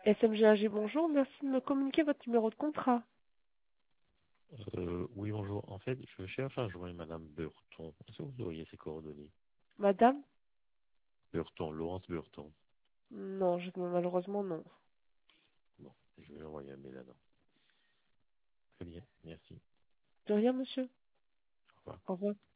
SMGAG, bonjour. Merci de me communiquer votre numéro de contrat. Oui, bonjour. En fait, je cherche à joindre Madame Burton. Est-ce que vous auriez ses coordonnées? Madame? Burton, Laurence Burton. Non, malheureusement, non. Bon, je vais lui envoyer un mail alors. Très bien, merci. De rien, monsieur. Au revoir. Au revoir.